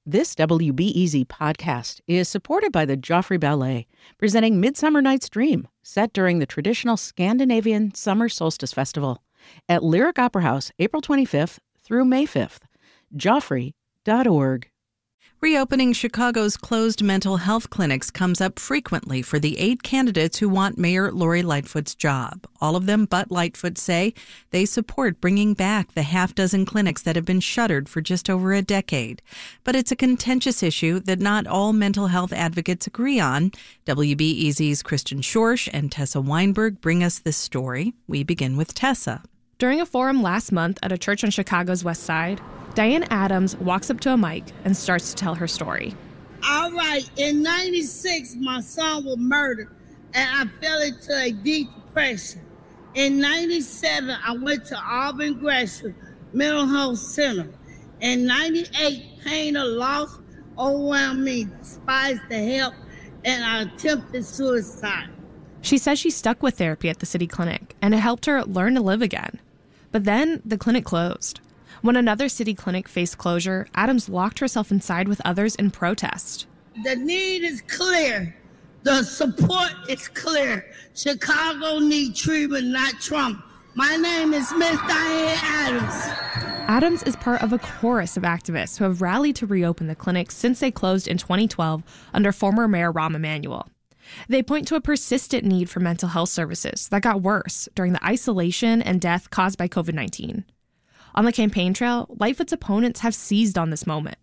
This WBEZ podcast is supported by the Joffrey Ballet, presenting Midsummer Night's Dream, set during the traditional Scandinavian Summer Solstice Festival at Lyric Opera House, April 25th through May 5th. Joffrey.org. Reopening Chicago's closed mental health clinics comes up frequently for the 8 candidates who want Mayor Lori Lightfoot's job. All of them but Lightfoot say they support bringing back the half-dozen clinics that have been shuttered for just over a decade. But it's a contentious issue that not all mental health advocates agree on. WBEZ's Kristen Schorsch and Tessa Weinberg bring us this story. We begin with Tessa. During a forum last month at a church on Chicago's West Side, Diane Adams walks up to a mic and starts to tell her story. All right, in 96, my son was murdered, and I fell into a deep depression. In 97, I went to Auburn Gresham Mental Health Center. In 98, pain or loss overwhelmed me, despised the help, and I attempted suicide. She says she stuck with therapy at the city clinic, and it helped her learn to live again. But then the clinic closed. When another city clinic faced closure, Adams locked herself inside with others in protest. The need is clear. The support is clear. Chicago needs treatment, not Trump. My name is Miss Diane Adams. Adams is part of a chorus of activists who have rallied to reopen the clinics since they closed in 2012 under former Mayor Rahm Emanuel. They point to a persistent need for mental health services that got worse during the isolation and death caused by COVID-19. On the campaign trail, Lightfoot's opponents have seized on this moment.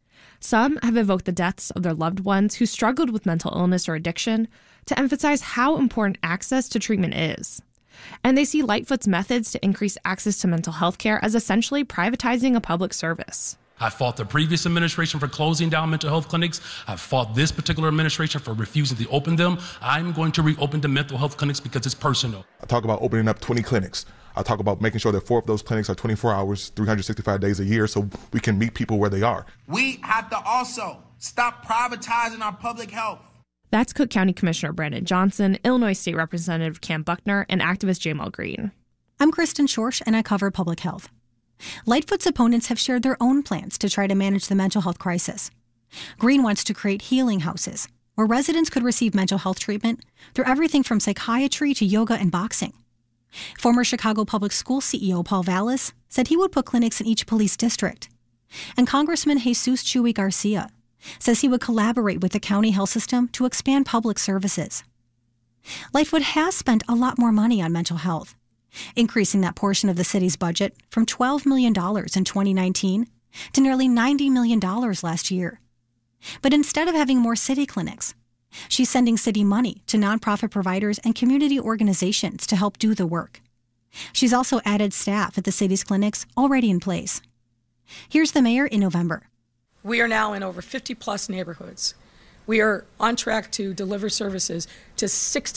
Some have evoked the deaths of their loved ones who struggled with mental illness or addiction to emphasize how important access to treatment is. And they see Lightfoot's methods to increase access to mental health care as essentially privatizing a public service. I fought the previous administration for closing down mental health clinics. I fought this particular administration for refusing to open them. I'm going to reopen the mental health clinics because it's personal. I talk about opening up 20 clinics. I talk about making sure that 4 of those clinics are 24 hours, 365 days a year so we can meet people where they are. We have to also stop privatizing our public health. That's Cook County Commissioner Brandon Johnson, Illinois State Representative Cam Buckner, and activist Jamal Green. I'm Kristen Schorsch, and I cover public health. Lightfoot's opponents have shared their own plans to try to manage the mental health crisis. Green wants to create healing houses where residents could receive mental health treatment through everything from psychiatry to yoga and boxing. Former Chicago Public School CEO Paul Vallis said he would put clinics in each police district. And Congressman Jesus Chuy Garcia says he would collaborate with the county health system to expand public services. Lightfoot has spent a lot more money on mental health, increasing that portion of the city's budget from $12 million in 2019 to nearly $90 million last year. But instead of having more city clinics, she's sending city money to nonprofit providers and community organizations to help do the work. She's also added staff at the city's clinics already in place. Here's the mayor in November. We are now in over 50-plus neighborhoods. We are on track to deliver services to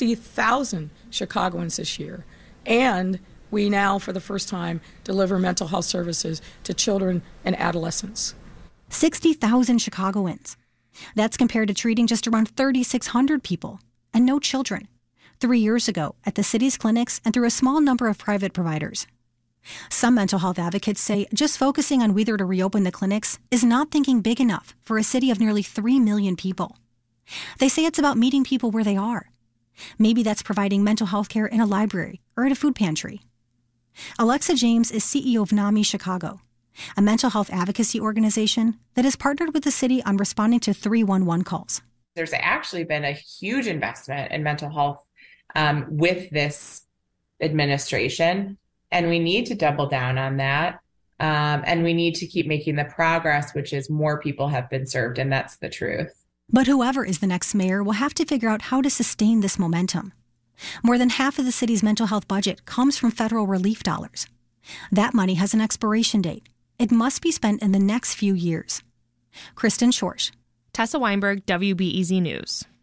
60,000 Chicagoans this year. And we now, for the first time, deliver mental health services to children and adolescents. 60,000 Chicagoans. That's compared to treating just around 3,600 people and no children 3 years ago at the city's clinics and through a small number of private providers. Some mental health advocates say just focusing on whether to reopen the clinics is not thinking big enough for a city of nearly 3 million people. They say it's about meeting people where they are. Maybe that's providing mental health care in a library or at a food pantry. Alexa James is CEO of NAMI Chicago, a mental health advocacy organization that has partnered with the city on responding to 311 calls. There's actually been a huge investment in mental health with this administration, and we need to double down on that. And we need to keep making the progress, which is more people have been served, and that's the truth. But whoever is the next mayor will have to figure out how to sustain this momentum. More than half of the city's mental health budget comes from federal relief dollars. That money has an expiration date. It must be spent in the next few years. Kristen Schorsch. Tessa Weinberg, WBEZ News.